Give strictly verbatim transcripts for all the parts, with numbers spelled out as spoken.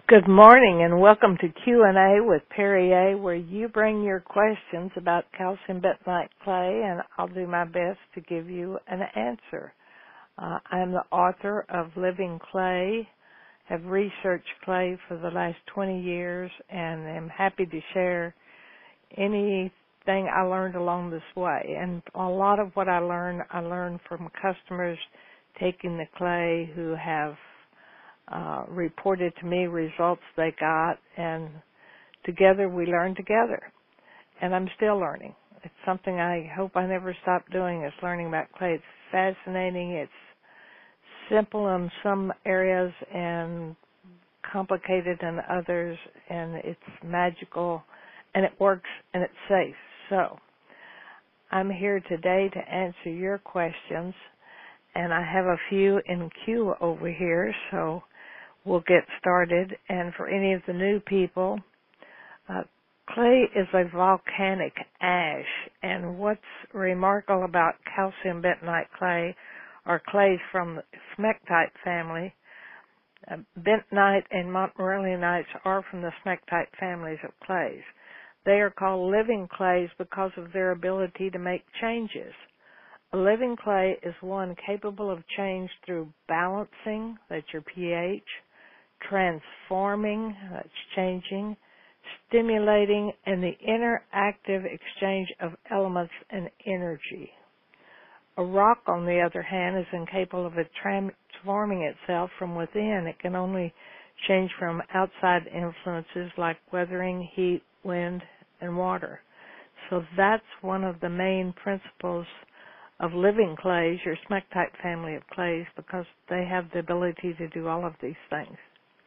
Good morning and welcome to Q and A with Perry A, where you bring your questions about calcium bentonite clay and I'll do my best to give you an answer. Uh, I'm the author of Living Clay, have researched clay for the last twenty years and am happy to share anything I learned along this way. And a lot of what I learned, I learned from customers taking the clay who have Uh, reported to me results they got, and together we learn together. And I'm still learning. It's something I hope I never stop doing, is learning about clay. It's fascinating. It's simple in some areas and complicated in others, and it's magical, and it works, and it's safe. So I'm here today to answer your questions, and I have a few in queue over here, so we'll get started. And for any of the new people, uh, clay is a volcanic ash, and what's remarkable about calcium bentonite clay are clays from the smectite family. Uh, bentonite and montmorillianites are from the smectite families of clays. They are called living clays because of their ability to make changes. A living clay is one capable of change through balancing, that's your pH, transforming, that's changing, stimulating, and the interactive exchange of elements and energy. A rock, on the other hand, is incapable of transforming itself from within. It can only change from outside influences like weathering, heat, wind, and water. So that's one of the main principles of living clays, your smectite family of clays, because they have the ability to do all of these things.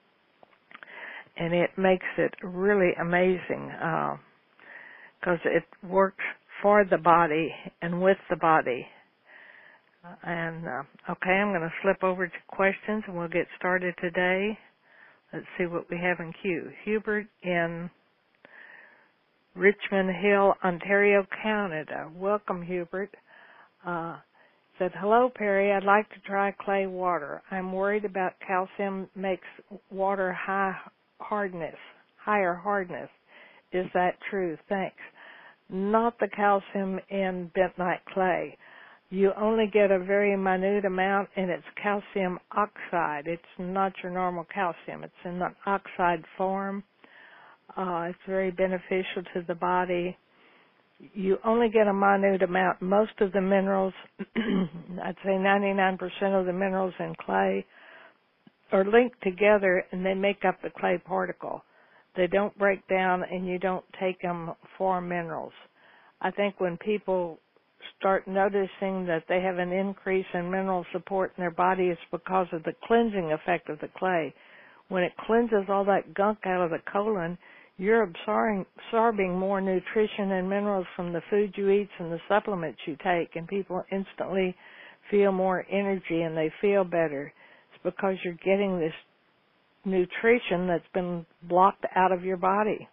And it makes it really amazing because uh, it works for the body and with the body. Uh, and, uh, okay, I'm going to slip over to questions and we'll get started today. Let's see what we have in queue. Hubert in Richmond Hill, Ontario, Canada. Welcome, Hubert. Uh, said, hello, Perry. I'd like to try clay water. I'm worried about calcium makes water high hardness, higher hardness. Is that true? Thanks. Not the calcium in bentonite clay. You only get a very minute amount, and it's calcium oxide. It's not your normal calcium. It's in the oxide form. Uh, it's very beneficial to the body. You only get a minute amount. Most of the minerals, I'd say ninety-nine percent of the minerals in clay, are linked together and they make up the clay particle. They don't break down and you don't take them for minerals. I think when people start noticing that they have an increase in mineral support in their body, it's because of the cleansing effect of the clay. When it cleanses all that gunk out of the colon, you're absorbing, absorbing more nutrition and minerals from the food you eat and the supplements you take, and people instantly feel more energy and they feel better. It's because you're getting this nutrition that's been blocked out of your body.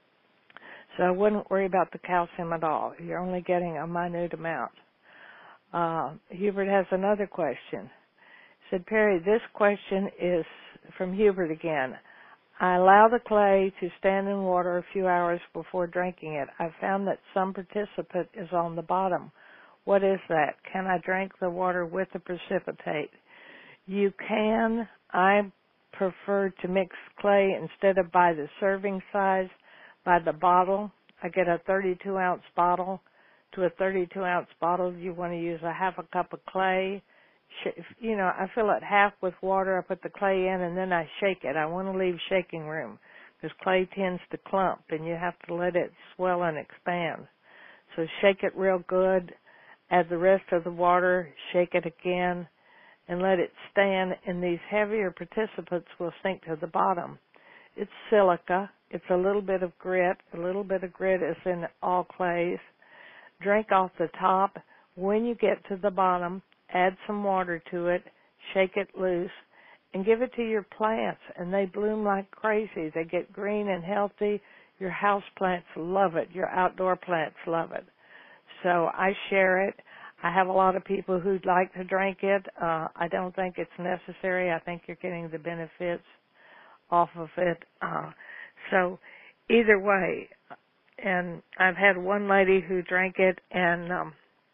So I wouldn't worry about the calcium at all. You're only getting a minute amount. Uh, Hubert has another question. He said, Perry, this question is from Hubert again. I allow the clay to stand in water a few hours before drinking it. I found that some participant is on the bottom. What is that? Can I drink the water with the precipitate? You can. I prefer to mix clay instead of by the serving size, by the bottle. I get a thirty-two ounce bottle. To a thirty-two ounce bottle, you want to use a half a cup of clay. You know, I fill it half with water, I put the clay in, and then I shake it. I want to leave shaking room because clay tends to clump, and you have to let it swell and expand. So shake it real good, add the rest of the water, shake it again, and let it stand, and these heavier participants will sink to the bottom. It's silica. It's a little bit of grit. A little bit of grit is in all clays. Drink off the top. When you get to the bottom, add some water to it, shake it loose, and give it to your plants, and they bloom like crazy. They get green and healthy. Your house plants love it. Your outdoor plants love it. So I share it. I have a lot of people who'd like to drink it. Uh, I don't think it's necessary. I think you're getting the benefits off of it. Uh, so either way, and I've had one lady who drank it, and um,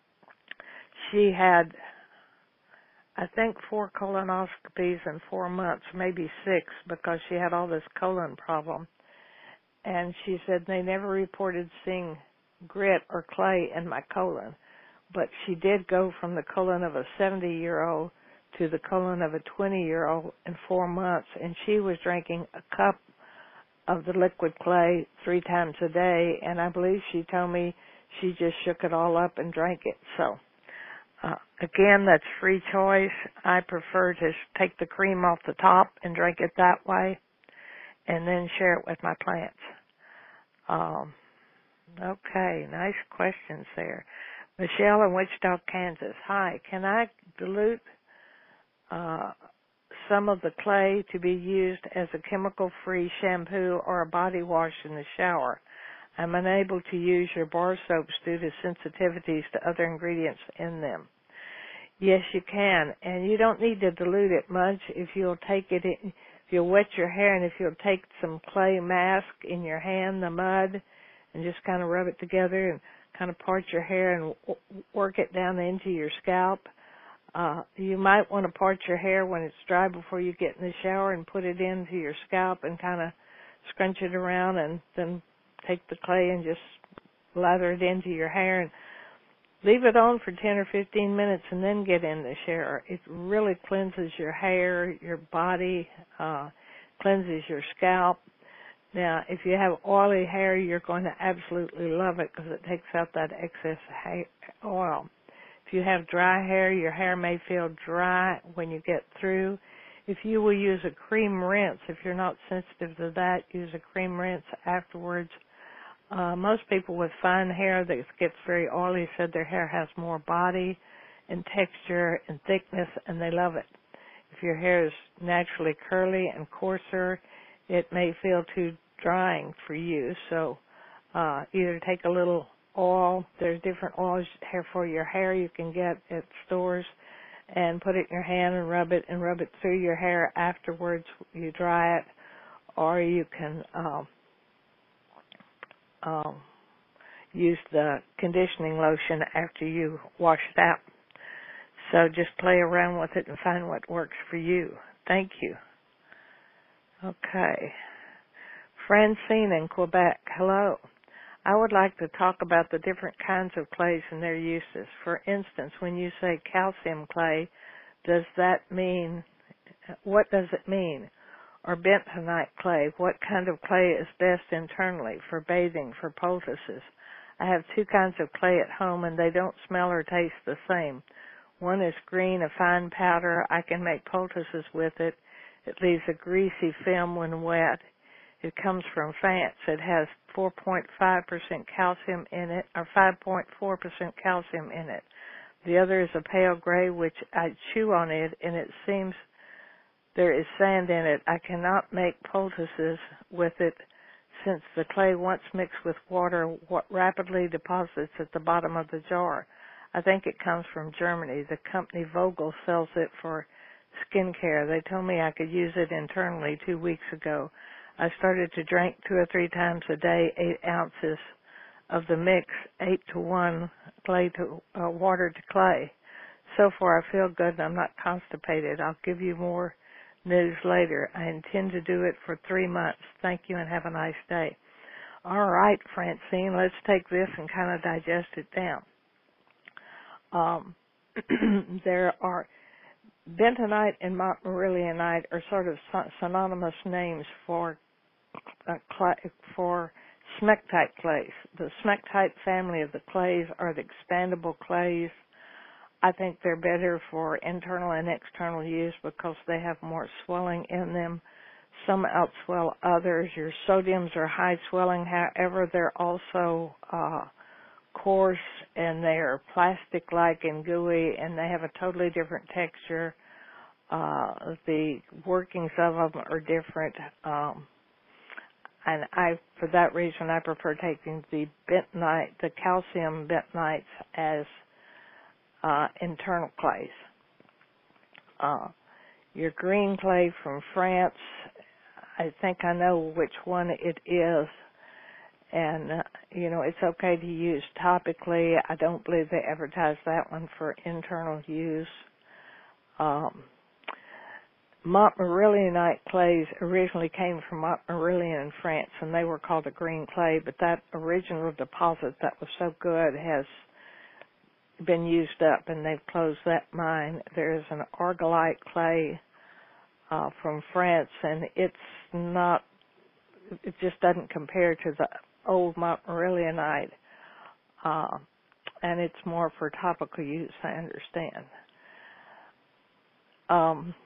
she had, I think, four colonoscopies in four months, maybe six, because she had all this colon problem. And she said they never reported seeing grit or clay in my colon, but she did go from the colon of a seventy-year-old to the colon of a twenty-year-old in four months, and she was drinking a cup of the liquid clay three times a day, and I believe she told me she just shook it all up and drank it. So, uh, again, that's free choice. I prefer to take the cream off the top and drink it that way, and then share it with my plants. Um, okay, nice questions there. Michelle in Wichita, Kansas. Hi, can I dilute uh, some of the clay to be used as a chemical-free shampoo or a body wash in the shower? I'm unable to use your bar soaps due to sensitivities to other ingredients in them. Yes, you can, and you don't need to dilute it much. If you'll take it, in, if you'll wet your hair, and if you'll take some clay mask in your hand, the mud, and just kind of rub it together and kind of part your hair and w- work it down into your scalp. Uh, you might want to part your hair when it's dry before you get in the shower and put it into your scalp and kind of scrunch it around, and then take the clay and just lather it into your hair and leave it on for ten or fifteen minutes and then get in the shower. It really cleanses your hair, your body, uh, cleanses your scalp. Now, if you have oily hair, you're going to absolutely love it because it takes out that excess hair oil. If you have dry hair, your hair may feel dry when you get through. If you will use a cream rinse, if you're not sensitive to that, use a cream rinse afterwards. Uh, most people with fine hair that gets very oily said their hair has more body and texture and thickness, and they love it. If your hair is naturally curly and coarser, it may feel too drying for you. So uh, either take a little oil. There's different oils here for your hair you can get at stores, and put it in your hand and rub it and rub it through your hair afterwards. You dry it, or you can um, um, use the conditioning lotion after you wash it out. So just play around with it and find what works for you. Thank you. Okay. Francine in Quebec, hello. I would like to talk about the different kinds of clays and their uses. For instance, when you say calcium clay, does that mean, what does it mean? Or bentonite clay, what kind of clay is best internally for bathing, for poultices? I have two kinds of clay at home, and they don't smell or taste the same. One is green, a fine powder. I can make poultices with it. It leaves a greasy film when wet. It comes from France. It has four point five percent calcium in it, or five point four percent calcium in it. The other is a pale gray, which I chew on it, and it seems there is sand in it. I cannot make poultices with it since the clay, once mixed with water, rapidly deposits at the bottom of the jar. I think it comes from Germany. The company Vogel sells it for skincare. They told me I could use it internally two weeks ago. I started to drink two or three times a day, eight ounces of the mix, eight to one clay to uh, water to clay. So far, I feel good and I'm not constipated. I'll give you more news later. I intend to do it for three months. Thank you and have a nice day. All right, Francine, let's take this and kind of digest it down. Um, there are bentonite and montmorillonite are sort of synonymous names for uh, clay, for smectite clays. The smectite family of the clays are the expandable clays. I think they're better for internal and external use because they have more swelling in them. Some outswell others. Your sodiums are high swelling, however, they're also uh, coarse and they are plastic-like and gooey, and they have a totally different texture. Uh, the workings of them are different. Um, and I, for that reason, I prefer taking the bentonite, the calcium bentonites as uh, internal clays. Uh, your green clay from France, I think I know which one it is, and uh, you know, it's okay to use topically. I don't believe they advertise that one for internal use. Um, Montmorillonite clays originally came from Montmorillon in France, and they were called a green clay, but that original deposit that was so good has been used up, and they've closed that mine. There is an argillite clay uh, from France, and it's not, it just doesn't compare to the old Montmorillonite, uh, and it's more for topical use, I understand. Um,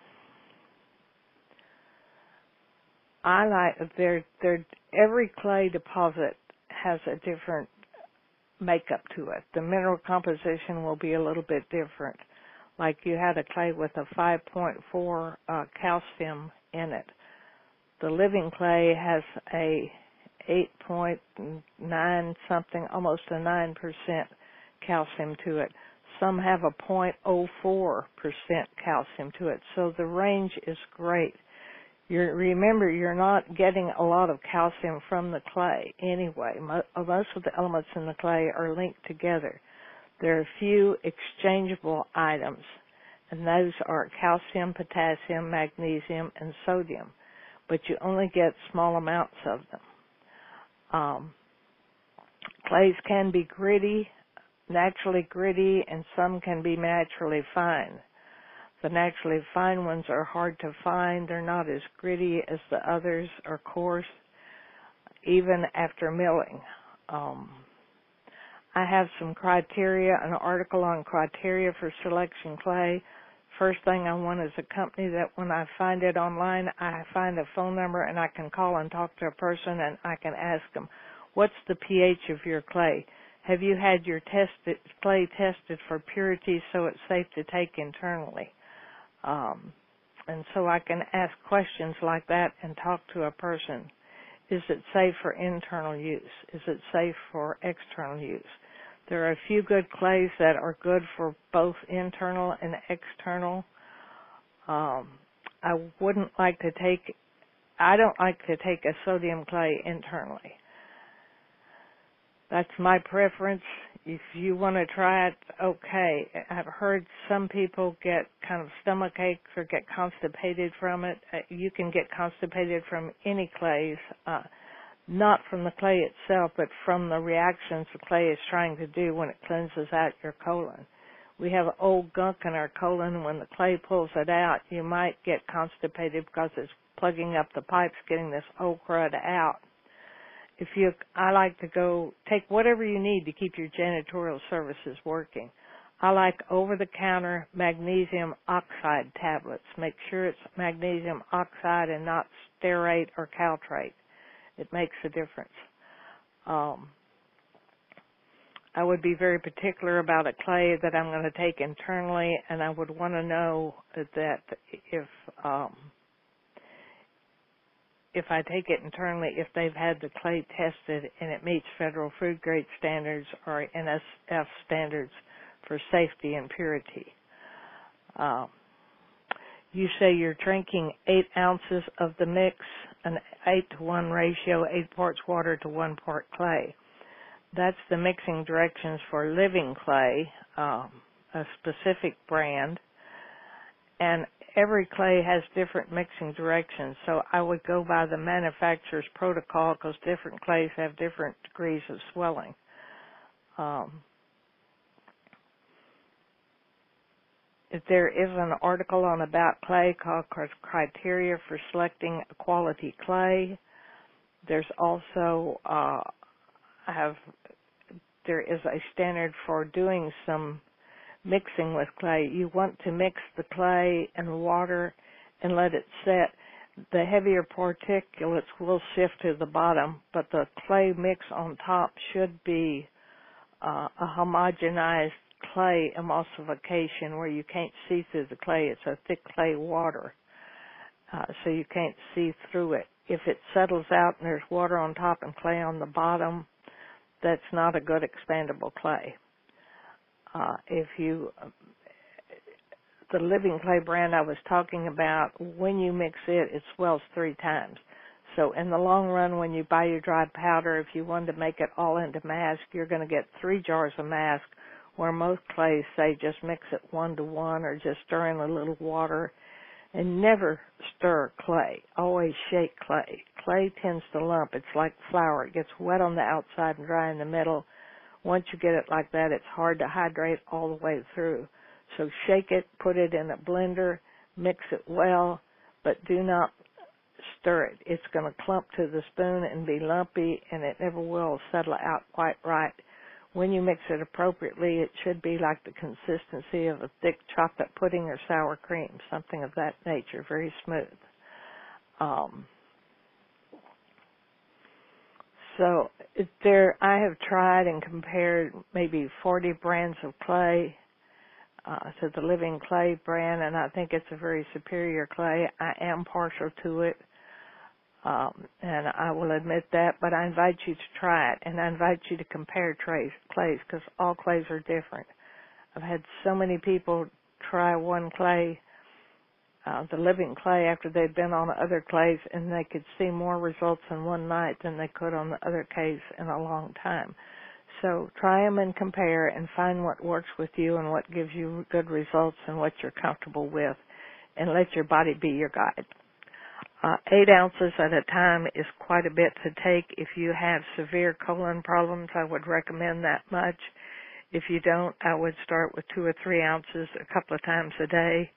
I like, they're, they're, every clay deposit has a different makeup to it. The mineral composition will be a little bit different. Like you had a clay with a five point four uh, calcium in it. The living clay has a eight point nine something, almost a nine percent calcium to it. Some have a zero point zero four percent calcium to it. So the range is great. You're, remember, you're not getting a lot of calcium from the clay anyway. Most of the elements in the clay are linked together. There are a few exchangeable items, and those are calcium, potassium, magnesium, and sodium, but you only get small amounts of them. Um, clays can be gritty, naturally gritty, and some can be naturally fine. The naturally fine ones are hard to find. They're not as gritty as the others, or coarse, even after milling. Um, I have some criteria, an article on criteria for selection clay. First thing I want is a company that when I find it online, I find a phone number and I can call and talk to a person and I can ask them, what's the pH of your clay? Have you had your tested, clay tested for purity so it's safe to take internally? Um, and so I can ask questions like that and talk to a person. Is it safe for internal use? Is it safe for external use? There are a few good clays that are good for both internal and external. Um, I wouldn't like to take, I don't like to take a sodium clay internally. That's my preference. If you want to try it, okay. I've heard some people get kind of stomach aches or get constipated from it. Uh, you can get constipated from any clays, uh, not from the clay itself, but from the reactions the clay is trying to do when it cleanses out your colon. We have old gunk in our colon, and when the clay pulls it out, you might get constipated because it's plugging up the pipes, getting this old crud out. If you, I like to go take whatever you need to keep your janitorial services working. I like over-the-counter magnesium oxide tablets. Make sure it's magnesium oxide and not stearate or caltrate. It makes a difference. Um, I would be very particular about a clay that I'm going to take internally, and I would want to know that if um, if I take it internally, if they've had the clay tested and it meets federal food grade standards or N S F standards for safety and purity. Um, you say you're drinking eight ounces of the mix, an eight to one ratio, eight parts water to one part clay. That's the mixing directions for living clay, um, a specific brand. And every clay has different mixing directions, so I would go by the manufacturer's protocol because different clays have different degrees of swelling. Um, if there is an article on About Clay called Criteria for Selecting a Quality Clay. There's also uh, I have there is a standard for doing some mixing with clay. You want to mix the clay and water and let it set. The heavier particulates will sift to the bottom, but the clay mix on top should be uh, a homogenized clay emulsification where you can't see through the clay. It's a thick clay water, uh, so you can't see through it. If it settles out and there's water on top and clay on the bottom, that's not a good expandable clay. Uh, if you, the living clay brand I was talking about, when you mix it, it swells three times. So in the long run, when you buy your dry powder, if you wanted to make it all into mask, you're going to get three jars of mask, where most clays say just mix it one to one or just stir in a little water. And never stir clay. Always shake clay. Clay tends to lump. It's like flour. It gets wet on the outside and dry in the middle. Once you get it like that, it's hard to hydrate all the way through. So shake it, put it in a blender, mix it well, but do not stir it. It's going to clump to the spoon and be lumpy, and it never will settle out quite right. When you mix it appropriately, it should be like the consistency of a thick chocolate pudding or sour cream, something of that nature, very smooth. Um, so there, I have tried and compared maybe forty brands of clay uh, to the Living Clay brand, and I think it's a very superior clay. I am partial to it. Um, and I will admit that, but I invite you to try it, and I invite you to compare trays, clays, because all clays are different. I've had so many people try one clay, uh, the Living Clay, after they'd been on other clays, and they could see more results in one night than they could on the other clays in a long time. So try them and compare and find what works with you and what gives you good results and what you're comfortable with, and let your body be your guide. Uh, eight ounces at a time is quite a bit to take. If you have severe colon problems, I would recommend that much. If you don't, I would start with two or three ounces a couple of times a day.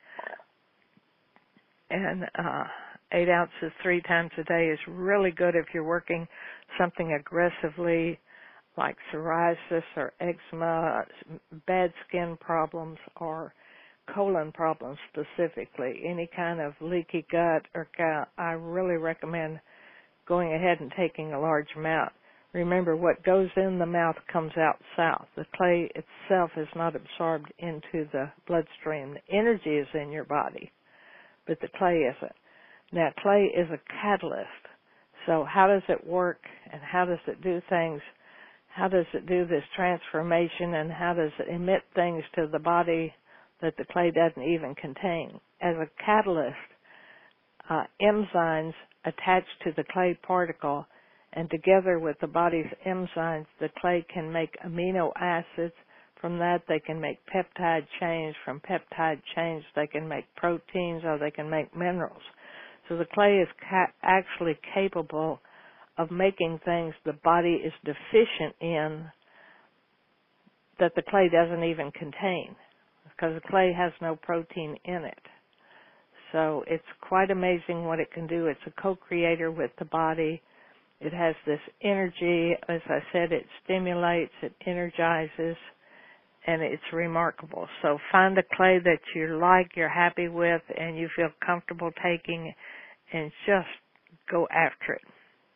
And uh, eight ounces three times a day is really good if you're working something aggressively like psoriasis or eczema, bad skin problems, or colon problems specifically, any kind of leaky gut or gout. I really recommend going ahead and taking a large amount. Remember, what goes in the mouth comes out south. The clay itself is not absorbed into the bloodstream. The energy is in your body, but the clay isn't. Now, clay is a catalyst. So how does it work, and how does it do things? How does it do this transformation, and how does it emit things to the body that the clay doesn't even contain? As a catalyst, uh, enzymes attach to the clay particle, and together with the body's enzymes, the clay can make amino acids. From that, they can make peptide chains. From peptide chains, they can make proteins, or they can make minerals. So the clay is ca- actually capable of making things the body is deficient in that the clay doesn't even contain, because the clay has no protein in it. So it's quite amazing what it can do. It's a co-creator with the body. It has this energy. As I said, it stimulates, it energizes, and it's remarkable. So find a clay that you like, you're happy with, and you feel comfortable taking, and just go after it.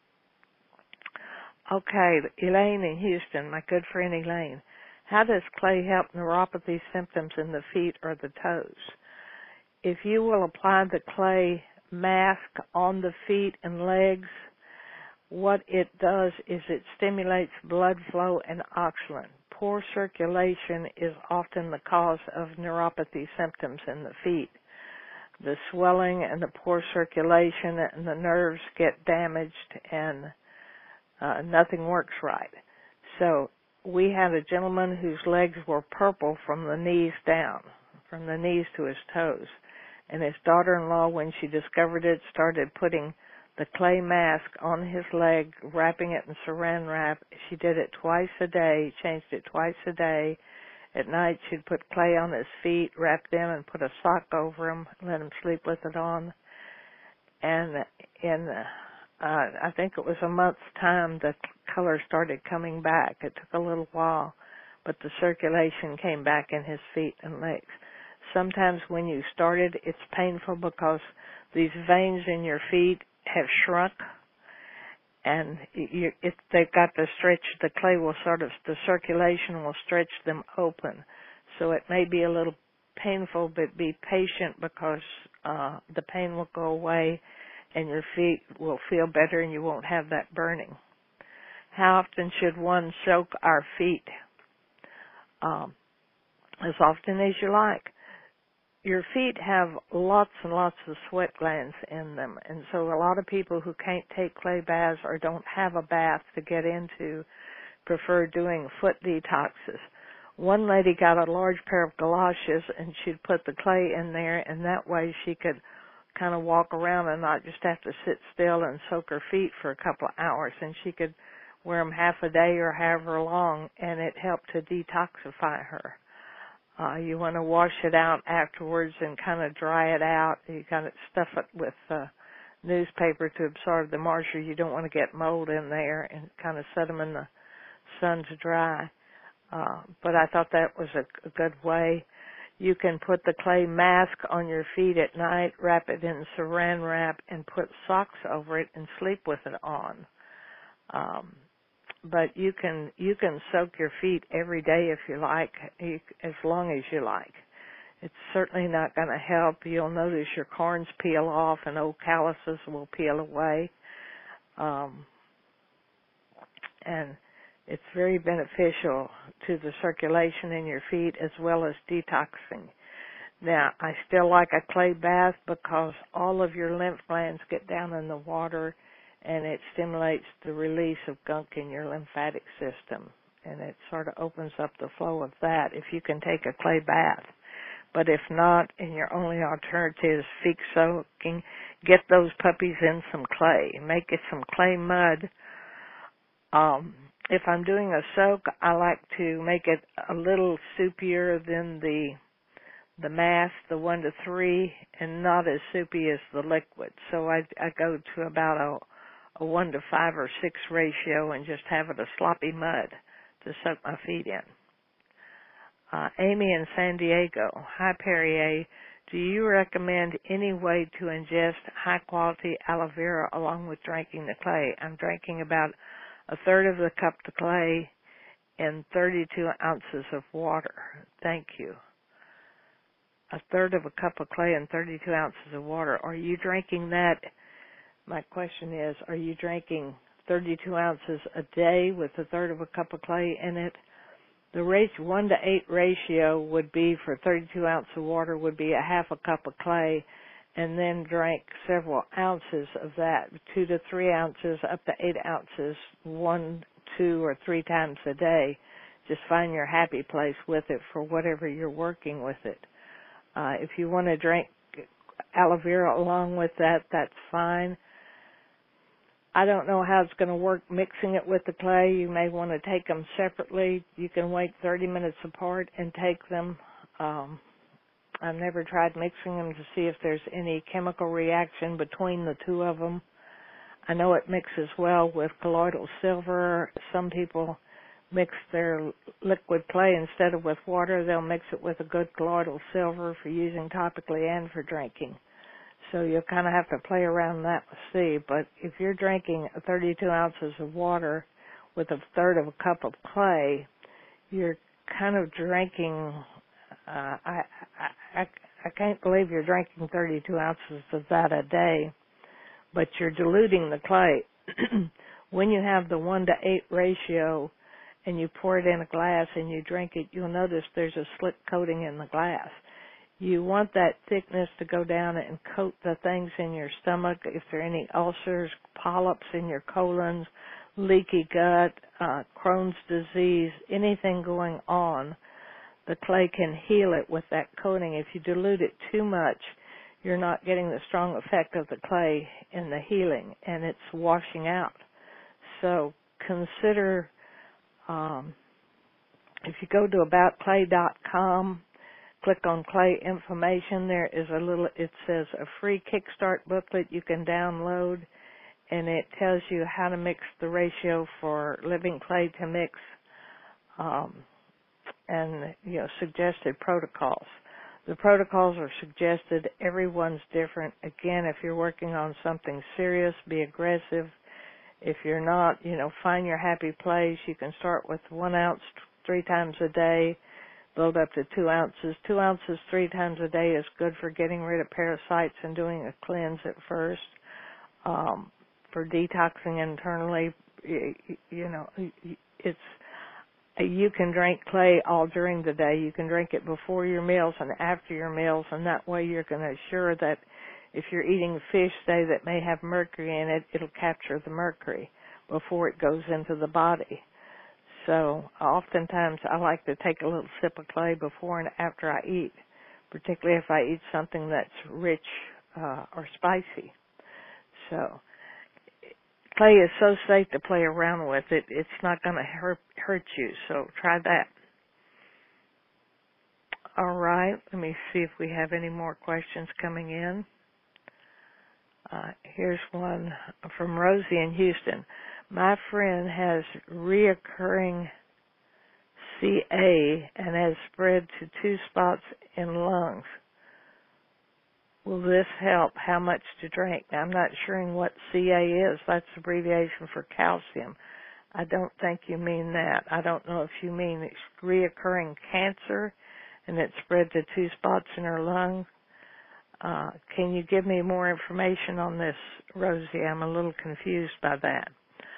Okay, Elaine in Houston, my good friend Elaine. How does clay help neuropathy symptoms in the feet or the toes? If you will apply the clay mask on the feet and legs, what it does is it stimulates blood flow and oxygen. Poor circulation is often the cause of neuropathy symptoms in the feet. The swelling and the poor circulation and the nerves get damaged, and uh, nothing works right. So we had a gentleman whose legs were purple from the knees down, from the knees to his toes. And his daughter-in-law, when she discovered it, started putting the clay mask on his leg, wrapping it in saran wrap. She did it twice a day, changed it twice a day. At night, she'd put clay on his feet, wrap them, and put a sock over them, let him sleep with it on. And in, uh, I think it was a month's time, the color started coming back. It took a little while, but the circulation came back in his feet and legs. Sometimes when you started, it's painful because these veins in your feet have shrunk, and you, if they've got to stretch, the clay will sort of, the circulation will stretch them open. So it may be a little painful, but be patient, because uh, the pain will go away and your feet will feel better and you won't have that burning. How often should one soak our feet? Um, as often as you like. your feet have lots and lots of sweat glands in them, and so a lot of people who can't take clay baths or don't have a bath to get into prefer doing foot detoxes. One lady got a large pair of galoshes, and she'd put the clay in there, and that way she could kind of walk around and not just have to sit still and soak her feet for a couple of hours, and she could wear them half a day or however long, and it helped to detoxify her. Uh, you want to wash it out afterwards and kind of dry it out. You kind of stuff it with uh, newspaper to absorb the moisture. You don't want to get mold in there, and kind of set them in the sun to dry. Uh, but I thought that was a, a good way. You can put the clay mask on your feet at night, wrap it in saran wrap, and put socks over it and sleep with it on. Um, but you can you can soak your feet every day if you like, you, as long as you like. It's certainly not going to help. You'll notice your corns peel off and old calluses will peel away. Um, and it's very beneficial to the circulation in your feet as well as detoxing. Now, I still like a clay bath because all of your lymph glands get down in the water, and it stimulates the release of gunk in your lymphatic system, and it sort of opens up the flow of that if you can take a clay bath. But if not, and your only alternative is feet soaking, get those puppies in some clay. Make it some clay mud. Um, if I'm doing a soak, I like to make it a little soupier than the the mass, the one to three, and not as soupy as the liquid. So I, I go to about a, a one to five or six ratio and just have it a sloppy mud to soak my feet in. Uh, Amy in San Diego. Hi, Perrier. Do you recommend any way to ingest high-quality aloe vera along with drinking the clay? I'm drinking about a third of the cup of clay in thirty-two ounces of water. Thank you. A third of a cup of clay and thirty-two ounces of water. Are you drinking that? My question is, are you drinking thirty-two ounces a day with a third of a cup of clay in it? The ratio, one to eight ratio would be for thirty-two ounces of water would be a half a cup of clay, and then drink several ounces of that, two to three ounces up to eight ounces, one, two, or three times a day. Just find your happy place with it for whatever you're working with it. Uh, if you want to drink aloe vera along with that, that's fine. I don't know how it's going to work mixing it with the clay. You may want to take them separately. You can wait thirty minutes apart and take them. Um, I've never tried mixing them to see if there's any chemical reaction between the two of them. I know it mixes well with colloidal silver. Some people mix their liquid clay instead of with water. They'll mix it with a good colloidal silver for using topically and for drinking. So you'll kind of have to play around that to see. But if you're drinking thirty-two ounces of water with a third of a cup of clay, you're kind of drinking, uh, I, I, I, I can't believe you're drinking thirty-two ounces of that a day, but you're diluting the clay. When you have the one to eight ratio and you pour it in a glass and you drink it, you'll notice there's a slick coating in the glass. You want that thickness to go down and coat the things in your stomach. If there are any ulcers, polyps in your colons, leaky gut, uh, Crohn's disease, anything going on, the clay can heal it with that coating. If you dilute it too much, you're not getting the strong effect of the clay in the healing, and it's washing out. So consider, um, if you go to about clay dot com, click on clay information. There is a little, it says a free Kickstart booklet you can download, and it tells you how to mix the ratio for living clay to mix, um, and, you know, suggested protocols. The protocols are suggested. Everyone's different. Again, if you're working on something serious, be aggressive. If you're not, you know, find your happy place. You can start with one ounce three times a day, build up to two ounces. Two ounces three times a day is good for getting rid of parasites and doing a cleanse at first. Um, for detoxing internally, you, you know, it's you can drink clay all during the day. You can drink it before your meals and after your meals, and that way you're going to assure that if you're eating fish, say, that may have mercury in it, it'll capture the mercury before it goes into the body. So oftentimes I like to take a little sip of clay before and after I eat, particularly if I eat something that's rich uh, or spicy. So clay is so safe to play around with. It it's not going to hurt hurt you. So try that. All right. Let me see if we have any more questions coming in. Uh, here's one from Rosie in Houston. My friend has reoccurring C A and has spread to two spots in lungs. Will this help? How much to drink? Now, I'm not sure what C A is. That's abbreviation for calcium. I don't think you mean that. I don't know if you mean it's reoccurring cancer and it spread to two spots in her lungs. Uh, can you give me more information on this, Rosie? I'm a little confused by that.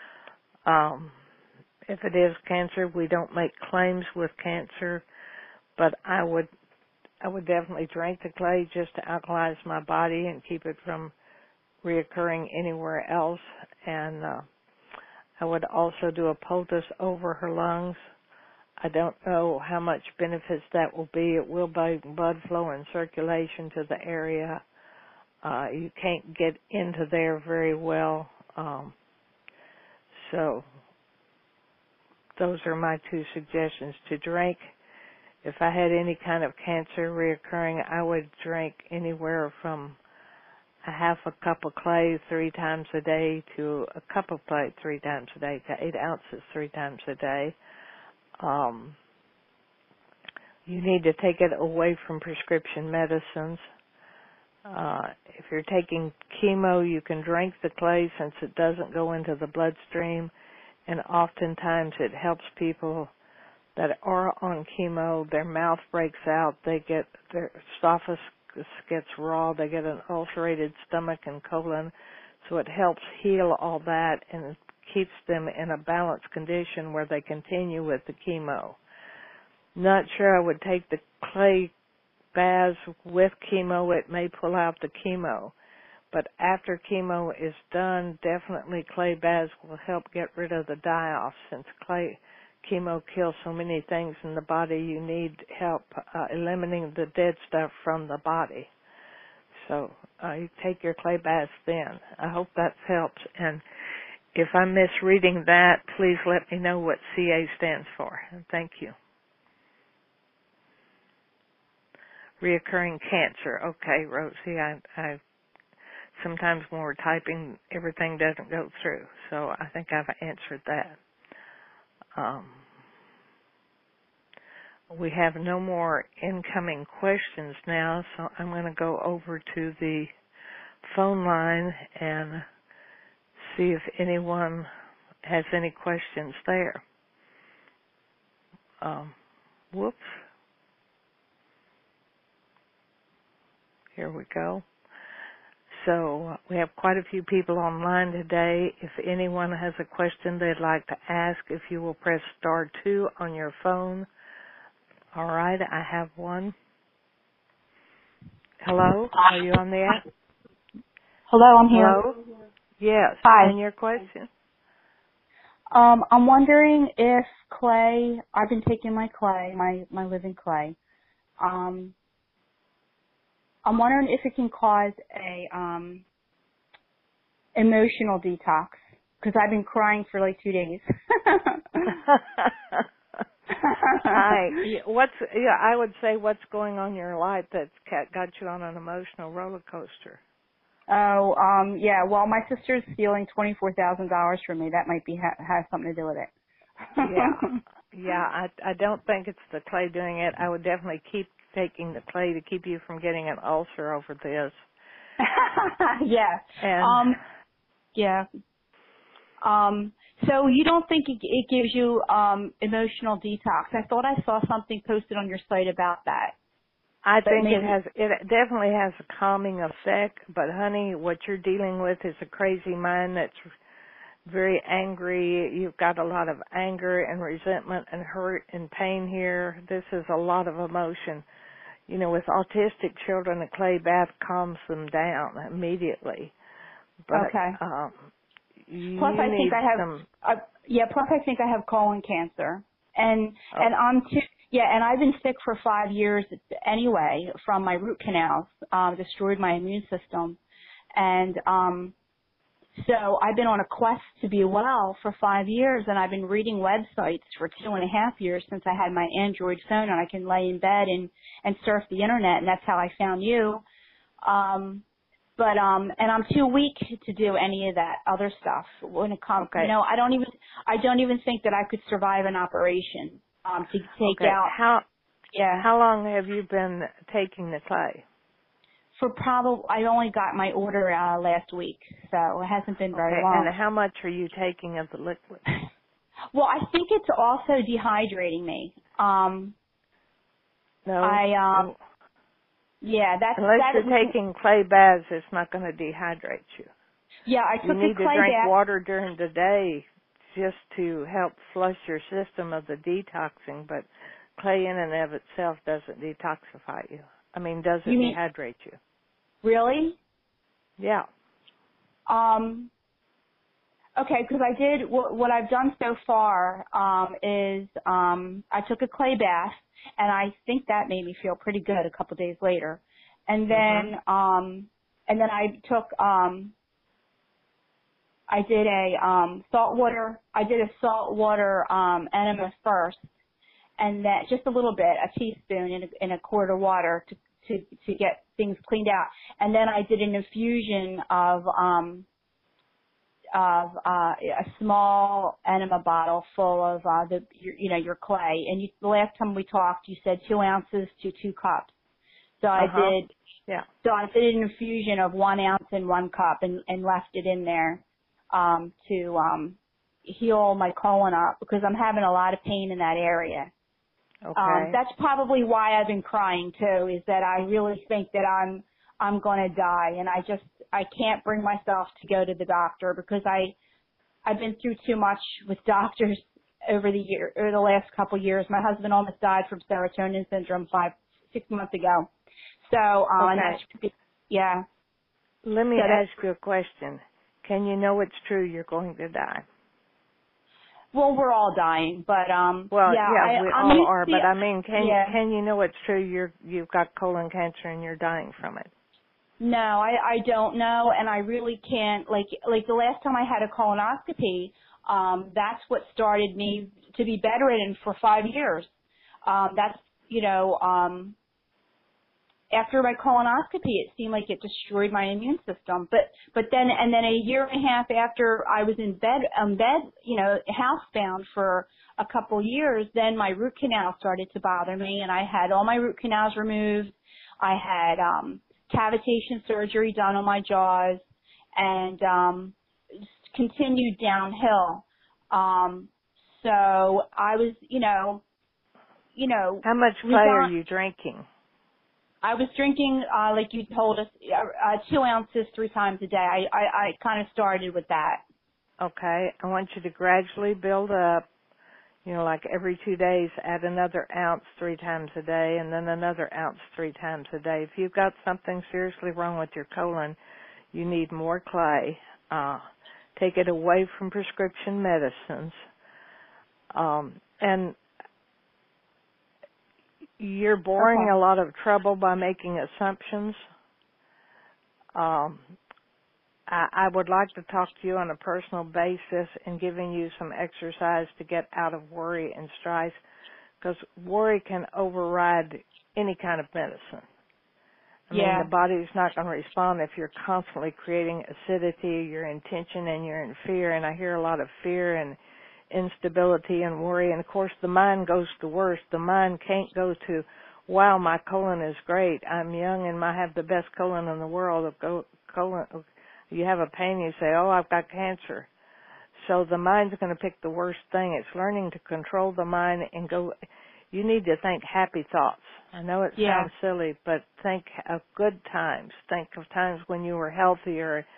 Um, if it is cancer, we don't make claims with cancer, but I would I would definitely drink the clay just to alkalize my body and keep it from reoccurring anywhere else. And uh, I would also do a poultice over her lungs. I don't know how much benefits that will be. It will bring blood flow and circulation to the area. Uh, you can't get into there very well. Um, so those are my two suggestions. To drink, if I had any kind of cancer reoccurring, I would drink anywhere from a half a cup of clay three times a day to a cup of clay three times a day to eight ounces three times a day. Um, you need to take it away from prescription medicines. Uh, if you're taking chemo, you can drink the clay since it doesn't go into the bloodstream, and oftentimes it helps people that are on chemo. Their mouth breaks out, they get their esophagus gets raw, they get an ulcerated stomach and colon, so it helps heal all that and keeps them in a balanced condition where they continue with the chemo. Not sure I would take the clay baths with chemo. It may pull out the chemo. But after chemo is done, definitely clay baths will help get rid of the die-off. Since clay chemo kills so many things in the body, you need help uh, eliminating the dead stuff from the body. So uh, you take your clay baths then. I hope that helps. And if I'm misreading that, please let me know what C A stands for. Thank you. Reoccurring cancer. Okay, Rosie, I, I sometimes when we're typing, everything doesn't go through. So I think I've answered that. Um, we have no more incoming questions now, so I'm going to go over to the phone line and see if anyone has any questions there. Um, whoops. Here we go. So we have quite a few people online today. If anyone has a question they'd like to ask, if you will press star two on your phone. All right, I have one. Hello, are you on the app? Hello, I'm here. Hello? Yes. Hi. And your question? Um, I'm wondering if clay, I've been taking my clay, my, my living clay. Um, I'm wondering if it can cause a um, emotional detox, because I've been crying for like two days. Hi. What's? Yeah, I would say what's going on in your life that's got you on an emotional roller coaster? Oh, um, yeah. Well, my sister's stealing twenty-four thousand dollars from me. That might be ha- have something to do with it. Yeah, yeah. I I don't think it's the clay doing it. I would definitely keep taking the clay to keep you from getting an ulcer over this. Yeah. And um. Yeah. Um. So you don't think it, it gives you um emotional detox? I thought I saw something posted on your site about that. I But think maybe, it has, it definitely has a calming effect, but honey, what you're dealing with is a crazy mind that's very angry. You've got a lot of anger and resentment and hurt and pain here. This is a lot of emotion. You know, with autistic children, a clay bath calms them down immediately. But Okay. um, you Plus, I need think I have, some. uh, yeah. Plus, I think I have colon cancer, and Oh, and I'm too. Yeah, and I've been sick for five years anyway from my root canals. Um, destroyed my immune system, and um, so I've been on a quest to be well for five years, and I've been reading websites for two and a half years since I had my Android phone, and I can lay in bed and and surf the internet, and that's how I found you. Um, But um, and I'm too weak to do any of that other stuff. When it comes, okay. you know, I don't even, I don't even think that I could survive an operation um, to take Okay. out. How Yeah, how long have you been taking the clay? for probably, I only got my order uh, last week, so it hasn't been very Okay. long. And how much are you taking of the liquid? Well, I think it's also dehydrating me. Um, No. I um, yeah, that's Unless that. you're taking clay baths, it's not going to dehydrate you. Yeah, I You took a need to clay drink bath. water during the day just to help flush your system of the detoxing, but clay in and of itself doesn't detoxify you. I mean, You doesn't mean dehydrate you. really? Yeah. Um, Okay, because I did what, what I've done so far um, is um, I took a clay bath, and I think that made me feel pretty good a couple days later, and Mhm. then um, and then I took um, I did a um, salt water I did a salt water um, enema first, and then just a little bit, a teaspoon in a, in a quart of water to to to get things cleaned out, and then I did an infusion of um, of uh, a small enema bottle full of uh, the your, you know your clay. And you, the last time we talked, you said two ounces to two cups. So I Uh huh. did. Yeah. So I did an infusion of one ounce in one cup and, and left it in there um, to um, heal my colon up because I'm having a lot of pain in that area. Um, Okay. that's probably why I've been crying too. Is that I really think that I'm I'm going to die, and I just I can't bring myself to go to the doctor because I I've been through too much with doctors over the year or the last couple of years. My husband almost died from serotonin syndrome five six months ago. So um, and Okay. that's yeah. Let me So ask that's you a question. Can you know it's true you're going to die? well, we're all dying, but um, Well, yeah, yeah, I we I'm all used are, to but I mean, can yeah. can you know it's true you're you've got colon cancer and you're dying from it? No, I, I don't know, and I really can't. Like, like the last time I had a colonoscopy, um, that's what started me to be bedridden for five years. Um, that's, you know, um, after my colonoscopy, it seemed like it destroyed my immune system. But, but then, and then a year and a half after I was in bed, um, bed, you know, housebound for a couple years, then my root canal started to bother me, and I had all my root canals removed. I had, um, cavitation surgery done on my jaws and um continued downhill. Um so I was, you know, you know, How much clay are resign- you drinking? I was drinking uh like you told us uh, uh, two ounces three times a day. I I, I kind of started with that. Okay, I want you to gradually build up. You know, like every two days, add another ounce three times a day, and then another ounce three times a day. If you've got something seriously wrong with your colon, you need more clay. Uh, take it away from prescription medicines. Um, and you're boring Okay. a lot of trouble by making assumptions. Um, I, I would like to talk to you on a personal basis and giving you some exercise to get out of worry and strife, because worry can override any kind of medicine. I mean, Yeah. the body's not going to respond if you're constantly creating acidity, you're in tension, and you're in fear. And I hear a lot of fear and instability and worry. And, of course, the mind goes to worse. The mind can't go to, wow, my colon is great. I'm young and I have the best colon in the world. Of colon, you have a pain, you say, oh, I've got cancer. So the mind's going to pick the worst thing. It's learning to control the mind and go. You need to think happy thoughts. I know it Yeah. sounds silly, but think of good times. Think of times when you were healthier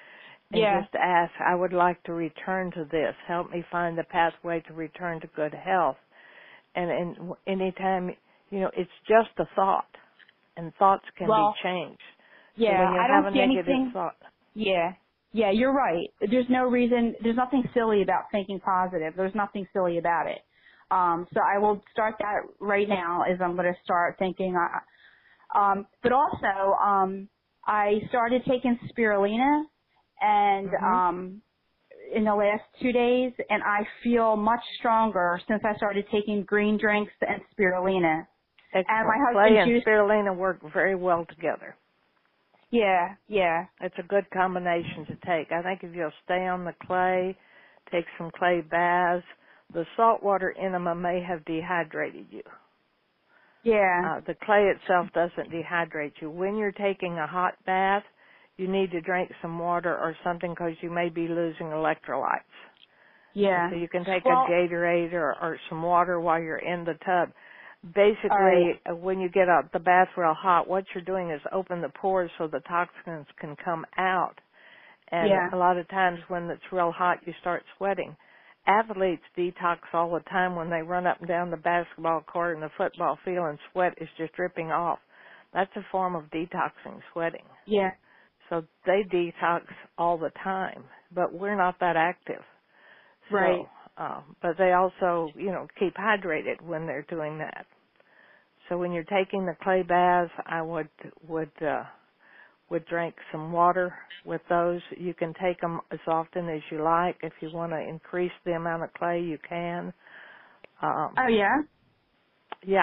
and Yeah. just ask, I would like to return to this. Help me find the pathway to return to good health. And, and anytime, you know, it's just a thought, and thoughts can Well, be changed. yeah, so when you I have don't a see negative anything. thought. Yeah. Yeah, you're right. There's no reason, there's nothing silly about thinking positive. There's nothing silly about it. Um, so I will start that right now as I'm going to start thinking. Uh, um, but also, um, I started taking spirulina and Mm-hmm. um, in the last two days, and I feel much stronger since I started taking green drinks and spirulina. Excellent. And my Clay husband and juiced. spirulina work very well together. Yeah, yeah, It's a good combination to take. I think if you'll stay on the clay, take some clay baths, the saltwater enema may have dehydrated you. yeah, Uh, the clay itself doesn't dehydrate you. When you're taking a hot bath, you need to drink some water or something because you may be losing electrolytes. yeah. So you can take Well, a Gatorade or, or some water while you're in the tub. all right. Basically, uh, when you get out the bath real hot, what you're doing is open the pores so the toxins can come out. And Yeah, a lot of times when it's real hot, you start sweating. Athletes detox all the time when they run up and down the basketball court and the football field and sweat is just dripping off. That's a form of detoxing, sweating. yeah, So they detox all the time, but we're not that active. right. So, uh, but they also, you know, keep hydrated when they're doing that. So when you're taking the clay baths, I would would uh, would drink some water with those. You can take them as often as you like. If you want to increase the amount of clay, you can. Um, Oh yeah. yeah,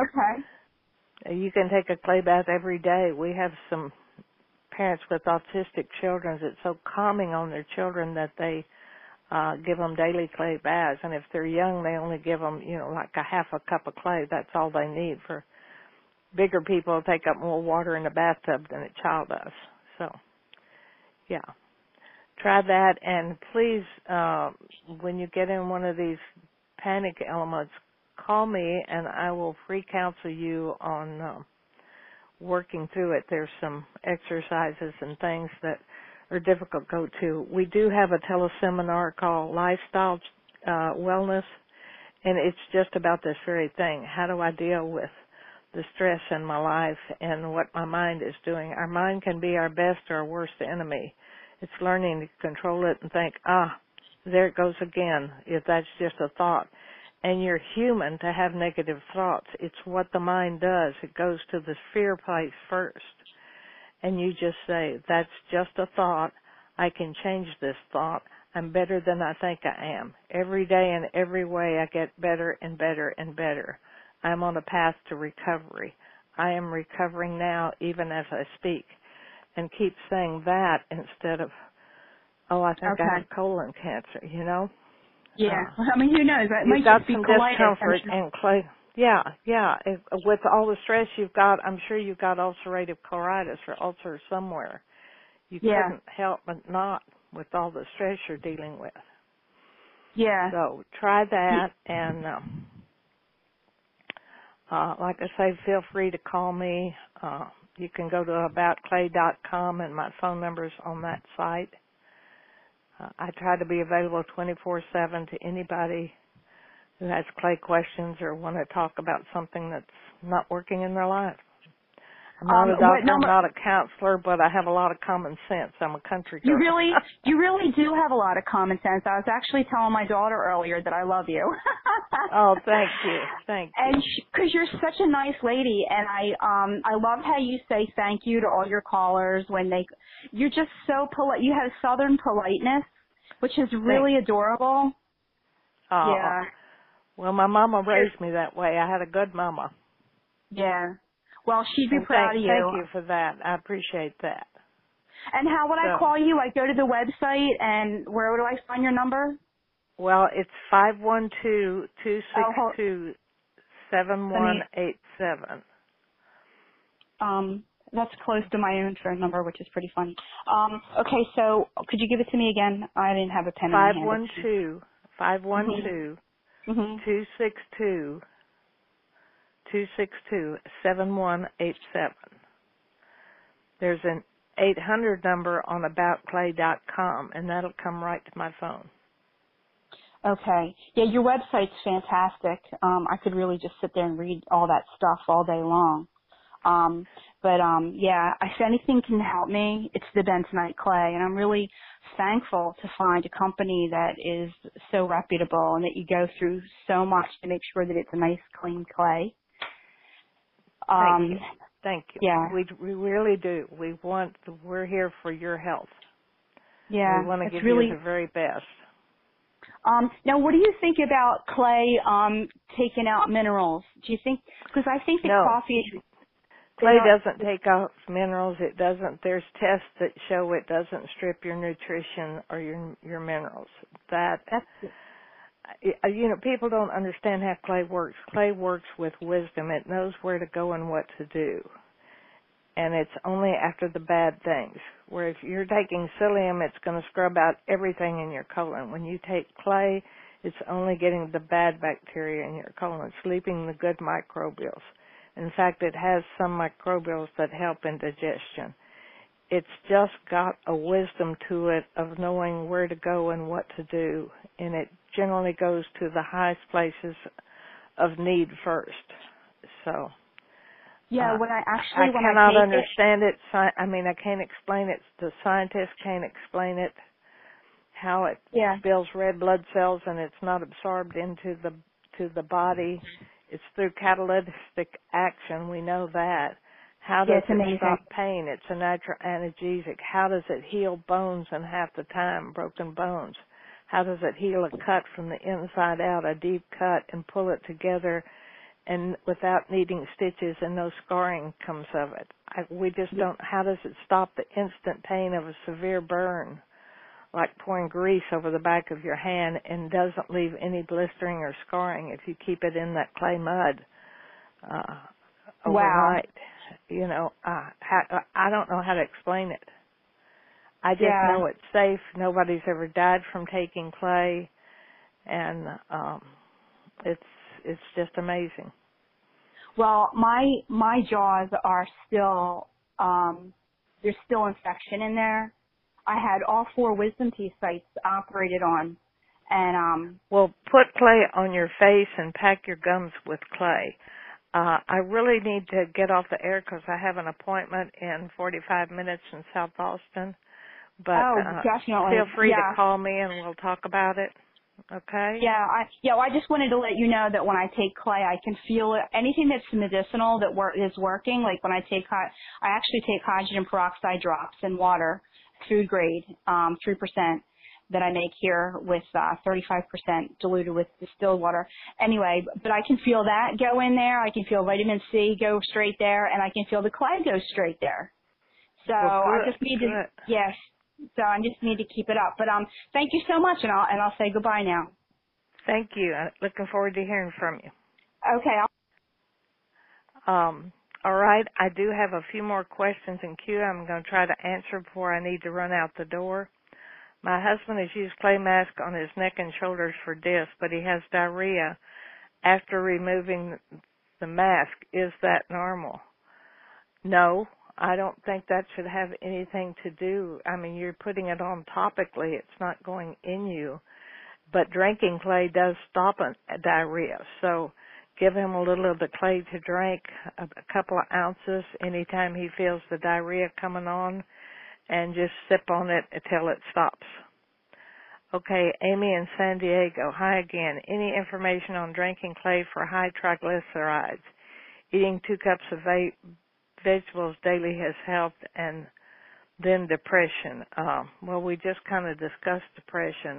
Okay. you can take a clay bath every day. We have some parents with autistic children. It's so calming on their children that they uh, give them daily clay baths. And if they're young, they only give them, you know, like a half a cup of clay. That's all they need. For bigger people, take up more water in the bathtub than a child does. So, yeah. Try that, and please, uh, when you get in one of these panic elements, call me, and I will free counsel you on uh, working through it. There's some exercises and things that are difficult to go to. We do have a teleseminar called Lifestyle uh, Wellness, and it's just about this very thing. How do I deal with the stress in my life and what my mind is doing? Our mind can be our best or our worst enemy. It's learning to control it and think, ah, there it goes again, if that's just a thought. And you're human to have negative thoughts. It's what the mind does. It goes to the fear place first. And you just say, that's just a thought. I can change this thought. I'm better than I think I am. Every day in every way I get better and better and better. I'm on a path to recovery. I am recovering now even as I speak. And keep saying that instead of, oh, I think I Okay. have colon cancer, you know? Yeah. Uh, I mean, who knows? It you've might got just be some colitis. I'm discomfort sure. and clay. Yeah, yeah. If, with all the stress you've got, I'm sure you've got ulcerative colitis or ulcer somewhere. You Yeah. couldn't help but not with all the stress you're dealing with. Yeah. So try that, and um, uh, like I say, feel free to call me. Uh, you can go to about clay dot com, and my phone number's on that site. Uh, I try to be available twenty-four seven to anybody who has clay questions or want to talk about something that's not working in their life. I'm not Um, a what doctor, I'm number? not a counselor, but I have a lot of common sense. I'm a country You girl. really, you really do have a lot of common sense. I was actually telling my daughter earlier that I love you. Oh, thank you. Thank you. And because you're such a nice lady, and I, um, I love how you say thank you to all your callers when they. You're just so polite. You have Southern politeness, which is really Thanks. adorable. Oh, Yeah. well, my mama raised me that way. I had a good mama. Yeah. Well, she'd be And proud thank, of thank you. you for that. I appreciate that. And how would I So, call you? I go to the website, and where do I find your number? well, it's five one two, two six Oh, hold, two, seven let one me. eight seven. Um, that's close to my own phone number, which is pretty funny. Um, okay, so could you give it to me again? I didn't have a pen in my Five hand. one two, five one two, Mm-hmm. two six two, two six two, seven one eight seven. There's an eight hundred number on about clay dot com, and that'll come right to my phone. Okay. Yeah, your website's fantastic. Um, I could really just sit there and read all that stuff all day long. Um, but um, yeah, if anything can help me, it's the bentonite clay, and I'm really thankful to find a company that is so reputable and that you go through so much to make sure that it's a nice, clean clay. Thank Um, you. Thank you. yeah, We we really do. We want. We're here for your health. We yeah, want to it's give you really. the very best. Um, now, what do you think about clay um, taking out minerals? Do you think? Because I think that No. coffee. They Clay don't. doesn't take out minerals. It doesn't. There's tests that show it doesn't strip your nutrition or your your minerals. That That's you know, people don't understand how clay works. Clay works with wisdom. It knows where to go and what to do. And it's only after the bad things. Where if you're taking psyllium, it's going to scrub out everything in your colon. When you take clay, it's only getting the bad bacteria in your colon. It's leaving the good microbials. In fact, it has some microbials that help in digestion. It's just got a wisdom to it of knowing where to go and what to do, and it generally goes to the highest places of need first. So, yeah. uh, When I I actually when I cannot take it. understand it. Sci- I mean, I can't explain it. The scientists can't explain it. How it Yeah. spills red blood cells and it's not absorbed into the to the body. It's through catalytic action. We know that. How Yeah, does it's it amazing. stop pain? It's a natural analgesic. How does it heal bones in half the time, broken bones? How does it heal a cut from the inside out, a deep cut, and pull it together and without needing stitches and no scarring comes of it? I, we just don't, how does it stop the instant pain of a severe burn, like pouring grease over the back of your hand, and doesn't leave any blistering or scarring if you keep it in that clay mud uh, Wow. overnight? You know, uh, how, I don't know how to explain it. I just Yeah. know it's safe. Nobody's ever died from taking clay, and um, it's it's just amazing. Well, my my jaws are still um there's still infection in there. I had all four wisdom teeth sites operated on, and um Well, put clay on your face and pack your gums with clay. Uh, I really need to get off the air because I have an appointment in forty-five minutes in South Austin. But oh, uh, definitely. feel free to Yeah. call me and we'll talk about it. Okay? Yeah, I yeah, well, I just wanted to let you know that when I take clay, I can feel it. Anything that's medicinal that wor- is working, like when I take hy- I actually take hydrogen peroxide drops in water, food grade, um, three percent that I make here with uh, thirty-five percent diluted with distilled water. Anyway, but I can feel that go in there. I can feel vitamin C go straight there, and I can feel the clay go straight there. So Well, I good, just need to, good. yes. So I just need to keep it up. But um, thank you so much, and I'll and I'll say goodbye now. Thank you. I'm looking forward to hearing from you. Okay. I'll- Um, all right. I do have a few more questions in queue. I'm going to try to answer before I need to run out the door. My husband has used clay mask on his neck and shoulders for disc, but he has diarrhea after removing the mask. Is that normal? No, I don't think that should have anything to do. I mean, you're putting it on topically. It's not going in you. But drinking clay does stop a diarrhea. So give him a little of the clay to drink, a, a couple of ounces anytime he feels the diarrhea coming on, and just sip on it until it stops. Okay, Amy in San Diego. Hi again. Any information on drinking clay for high triglycerides? Eating two cups of va- vegetables daily has helped, and then depression. Uh, well, we just kind of discussed depression.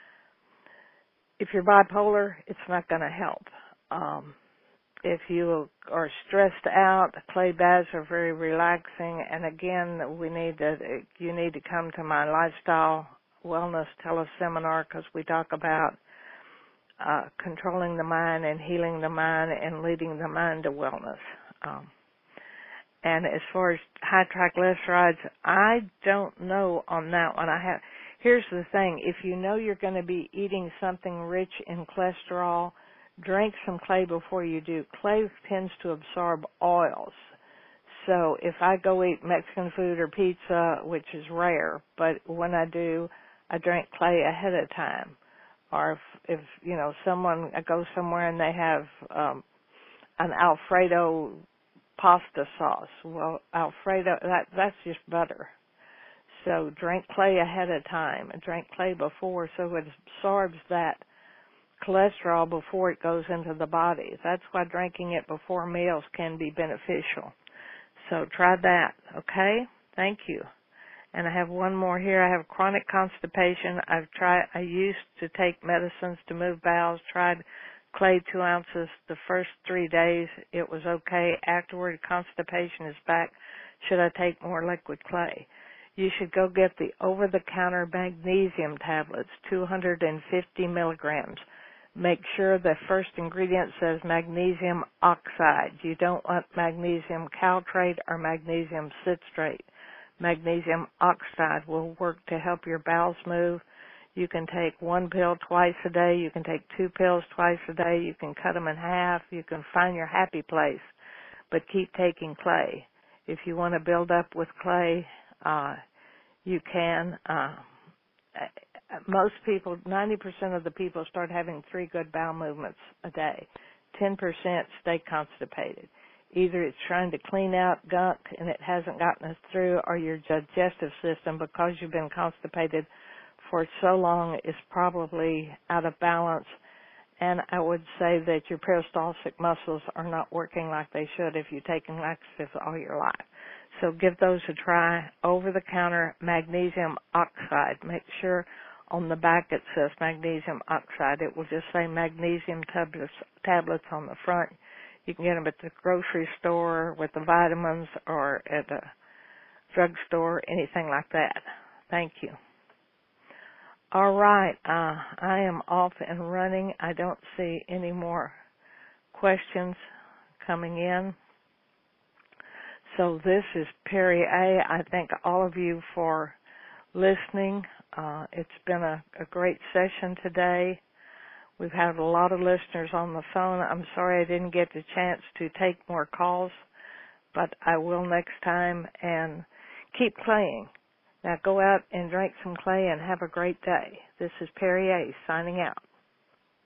If you're bipolar, it's not going to help. Um, if you are stressed out, the clay baths are very relaxing. And again, we need to, you need to come to my lifestyle wellness teleseminar because we talk about uh, controlling the mind and healing the mind and leading the mind to wellness. Um, and as far as high triglycerides, I don't know on that one. I have. Here's the thing. If you know you're going to be eating something rich in cholesterol, drink some clay before you do. Clay tends to absorb oils. So if I go eat Mexican food or pizza, which is rare, but when I do, I drink clay ahead of time. Or if, if you know, someone, I go somewhere and they have um, an Alfredo pasta sauce. Well, Alfredo, that that's just butter. So drink clay ahead of time and drink clay before so it absorbs that cholesterol before it goes into the body. That's why drinking it before meals can be beneficial. So try that, okay? Thank you. And I have one more here. I have chronic constipation. I've tried, I used to take medicines to move bowels, tried clay two ounces the first three days. It was okay. Afterward, constipation is back. Should I take more liquid clay? You should go get the over-the-counter magnesium tablets, two hundred fifty milligrams. Make sure the first ingredient says magnesium oxide. You don't want magnesium caltrate or magnesium citrate. Magnesium oxide will work to help your bowels move. You can take one pill twice a day. You can take two pills twice a day. You can cut them in half. You can find your happy place, but keep taking clay. If you want to build up with clay, uh, you can. Uh, most people, ninety percent of the people start having three good bowel movements a day. ten percent stay constipated. Either it's trying to clean out gunk and it hasn't gotten us through, or your digestive system, because you've been constipated for so long, is probably out of balance. And I would say that your peristaltic muscles are not working like they should if you've taken laxatives all your life. So give those a try. Over-the-counter magnesium oxide. Make sure on the back it says magnesium oxide. It will just say magnesium tablets, tablets on the front. You can get them at the grocery store with the vitamins or at a drugstore, anything like that. Thank you. All right, uh, I am off and running. I don't see any more questions coming in. So this is Perry A. I thank all of you for listening. Uh, it's been a, a great session today. We've had a lot of listeners on the phone. I'm sorry I didn't get the chance to take more calls, but I will next time, and keep playing. Now go out and drink some clay and have a great day. This is Perry A. signing out.